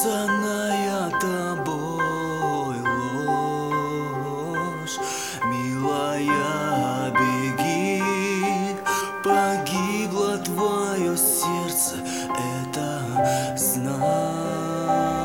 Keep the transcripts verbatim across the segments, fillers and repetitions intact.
Написанная тобой ложь, милая, беги, погибло твое сердце, это знай.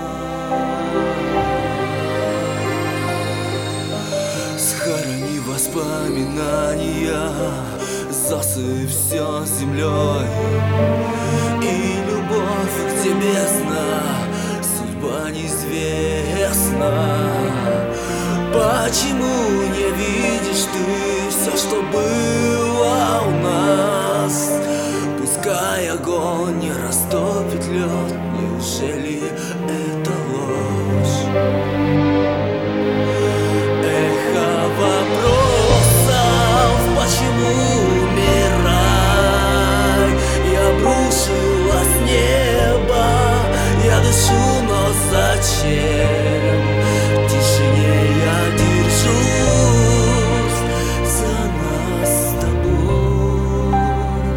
Схорони воспоминания, засыпь все землей, и любовь к тебе зна, судьба неизвестна. Почему не видишь ты все, что было у нас? Пускай огонь не растопит лед, неужели это ложь? Эхо вопросов, почему умирай? Я обрушилась с неба, я дышу, но зачем? В тишине я держусь за нас с тобой.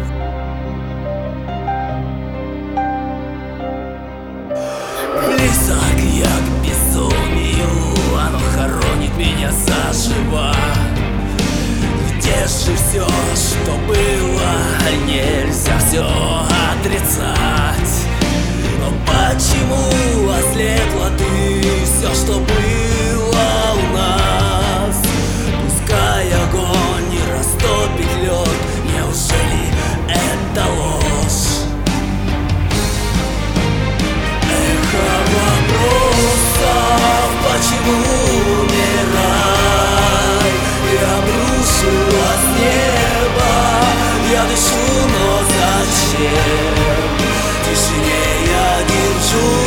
Близок я к безумию, оно хоронит меня заживо. Где же все, что было? Нельзя все отрицать. Но почему ослепла ты? Все, что было у нас, пускай огонь не растопит лед, неужели это ложь? Эхо вопросов, почему умирай? И обрушилось небо, я дышу, но зачем? В тишине я держу